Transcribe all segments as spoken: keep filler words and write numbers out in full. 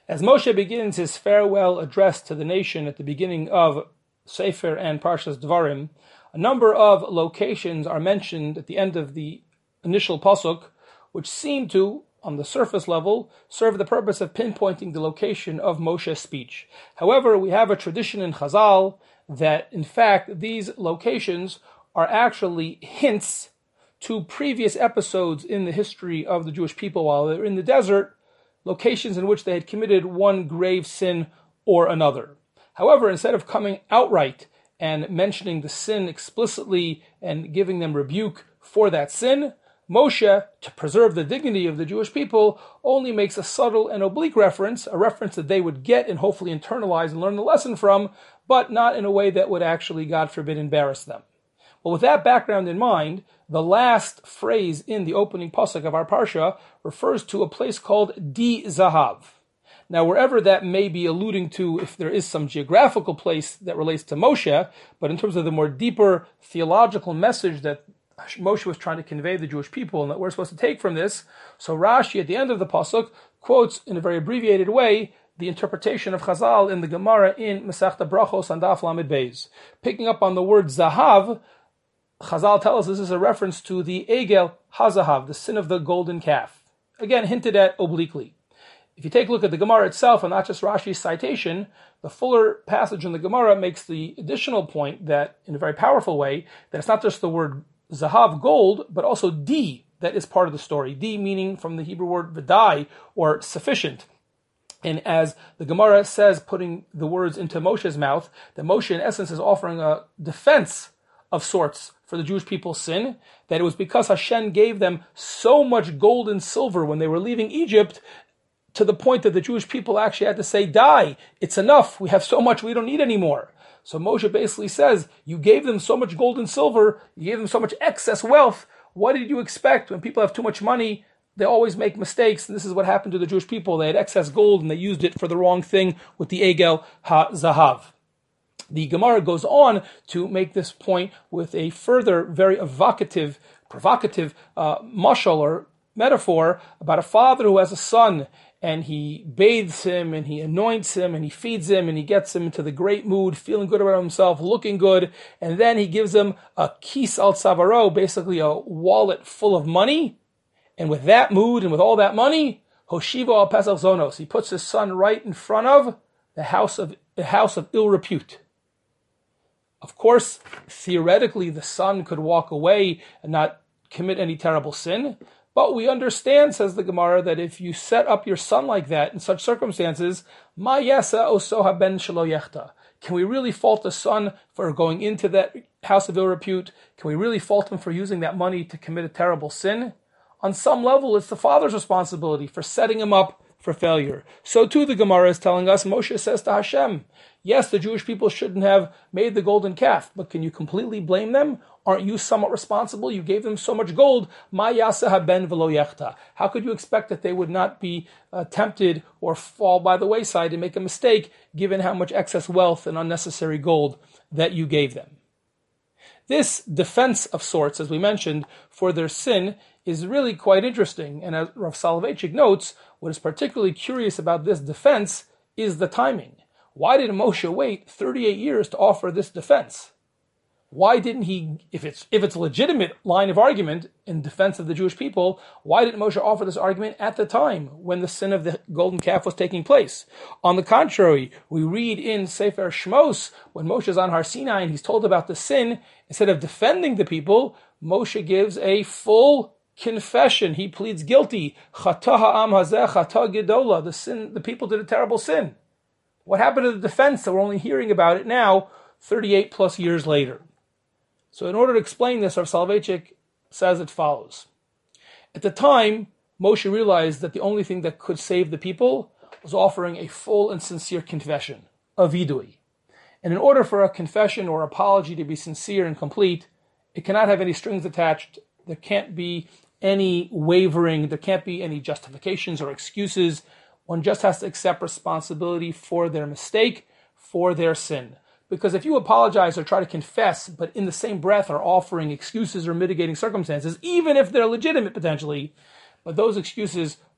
As Moshe begins his farewell address to the nation at the beginning of Sefer and Parshas Dvarim, a number of locations are mentioned at the end of the initial pasuk, which seem to, on the surface level, serve the purpose of pinpointing the location of Moshe's speech. However, we have a tradition in Chazal that, in fact, these locations are actually hints to previous episodes in the history of the Jewish people while they're in the desert, locations in which they had committed one grave sin or another. However, instead of coming outright and mentioning the sin explicitly and giving them rebuke for that sin, Moshe, to preserve the dignity of the Jewish people, only makes a subtle and oblique reference, a reference that they would get and hopefully internalize and learn the lesson from, but not in a way that would actually, God forbid, embarrass them. Well, with that background in mind, the last phrase in the opening pasuk of our parsha refers to a place called Di Zahav. Now, wherever that may be alluding to, if there is some geographical place that relates to Moshe, but in terms of the more deeper theological message that Moshe was trying to convey to the Jewish people and that we're supposed to take from this, so Rashi at the end of the pasuk quotes in a very abbreviated way the interpretation of Chazal in the Gemara in Masechta Brachos and Daf Lamed Beis. Picking up on the word Zahav, Chazal tells us this is a reference to the Egel Hazahav, the sin of the golden calf. Again, hinted at obliquely. If you take a look at the Gemara itself, and not just Rashi's citation, the fuller passage in the Gemara makes the additional point that, in a very powerful way, that it's not just the word Zahav, gold, but also Di, that is part of the story. Di meaning from the Hebrew word Vadai, or sufficient. And as the Gemara says, putting the words into Moshe's mouth, that Moshe in essence is offering a defense of sorts for the Jewish people's sin, that it was because Hashem gave them so much gold and silver when they were leaving Egypt, to the point that the Jewish people actually had to say, die, it's enough, we have so much, we don't need any more. So Moshe basically says, you gave them so much gold and silver, you gave them so much excess wealth, what did you expect? When people have too much money, they always make mistakes, and this is what happened to the Jewish people. They had excess gold and they used it for the wrong thing with the Egel HaZahav. The Gemara goes on to make this point with a further very evocative, provocative uh, mashal or metaphor about a father who has a son, and he bathes him, and he anoints him, and he feeds him, and he gets him into the great mood, feeling good about himself, looking good, and then he gives him a kis al tzavaro, basically a wallet full of money, and with that mood and with all that money, Hoshivo al Pesach Zonos, he puts his son right in front of the house of the house of ill repute. Of course, theoretically, the son could walk away and not commit any terrible sin, but we understand, says the Gemara, that if you set up your son like that in such circumstances, ma yasa osoha ben shelo yechta. Can we really fault the son for going into that house of ill repute? Can we really fault him for using that money to commit a terrible sin? On some level, it's the father's responsibility for setting him up for failure. So too the Gemara is telling us, Moshe says to Hashem, yes, the Jewish people shouldn't have made the golden calf, but can you completely blame them? Aren't you somewhat responsible? You gave them so much gold. Ma yasa haben v'lo yechta. How could you expect that they would not be uh, tempted or fall by the wayside and make a mistake, given how much excess wealth and unnecessary gold that you gave them? This defense of sorts, as we mentioned, for their sin is really quite interesting. And as Rav Soloveitchik notes, what is particularly curious about this defense is the timing. Why did Moshe wait thirty-eight years to offer this defense? Why didn't he, if it's if it's a legitimate line of argument in defense of the Jewish people, why didn't Moshe offer this argument at the time when the sin of the golden calf was taking place? On the contrary, we read in Sefer Shmos, when Moshe is on Har Sinai and he's told about the sin, instead of defending the people, Moshe gives a full confession. He pleads guilty. Chata ha'am hazeh chata gedola. The sin, the people did a terrible sin. What happened to the defense that we're only hearing about it now, thirty-eight plus years later? So in order to explain this, Rav Soloveitchik says it follows. At the time, Moshe realized that the only thing that could save the people was offering a full and sincere confession, a vidui. And in order for a confession or apology to be sincere and complete, it cannot have any strings attached. There can't be any wavering. There can't be any justifications or excuses. One just has to accept responsibility for their mistake, for their sin. Because if you apologize or try to confess, but in the same breath are offering excuses or mitigating circumstances, even if they're legitimate potentially, but those excuses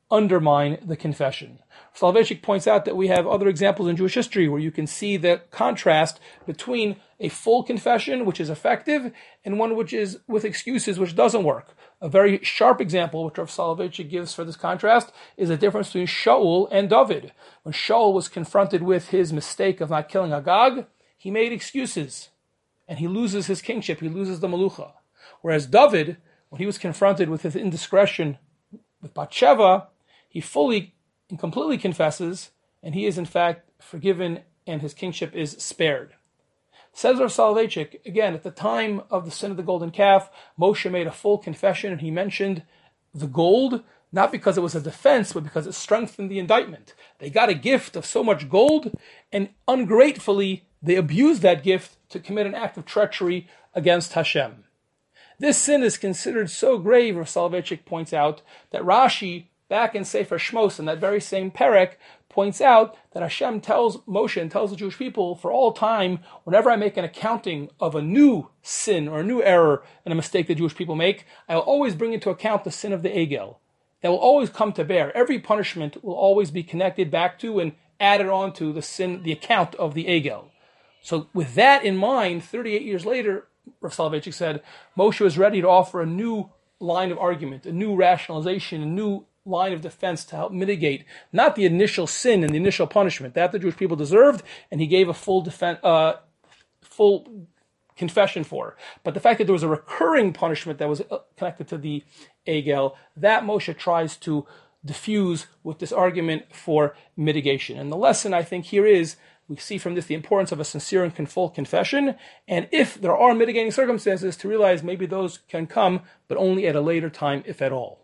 undermine the confession. Soloveitchik points out that we have other examples in Jewish history where you can see the contrast between a full confession, which is effective, and one which is with excuses, which doesn't work. A very sharp example, which Rav Soloveitchik gives for this contrast, is the difference between Shaul and David. When Shaul was confronted with his mistake of not killing Agag, he made excuses, and he loses his kingship, he loses the Malucha. Whereas David, when he was confronted with his indiscretion with Bathsheba, he fully and completely confesses, and he is in fact forgiven, and his kingship is spared. Says Rav Soloveitchik, again, at the time of the sin of the golden calf, Moshe made a full confession, and he mentioned the gold, not because it was a defense, but because it strengthened the indictment. They got a gift of so much gold, and ungratefully, they abused that gift to commit an act of treachery against Hashem. This sin is considered so grave, Rav Soloveitchik points out, that Rashi, back in Sefer Shmos, in that very same perek, points out that Hashem tells Moshe and tells the Jewish people for all time, whenever I make an accounting of a new sin or a new error and a mistake the Jewish people make, I will always bring into account the sin of the Egel. It will always come to bear. Every punishment will always be connected back to and added on to the sin, the account of the Egel. So with that in mind, thirty-eight years later, Rav Soloveitchik said, Moshe was ready to offer a new line of argument, a new rationalization, a new line of defense to help mitigate not the initial sin and the initial punishment that the Jewish people deserved, and he gave a full defense, uh, full confession for, but the fact that there was a recurring punishment that was connected to the Egel, that Moshe tries to diffuse with this argument for mitigation. And the lesson I think here is, we see from this the importance of a sincere and full confession, and if there are mitigating circumstances, to realize maybe those can come, but only at a later time, if at all.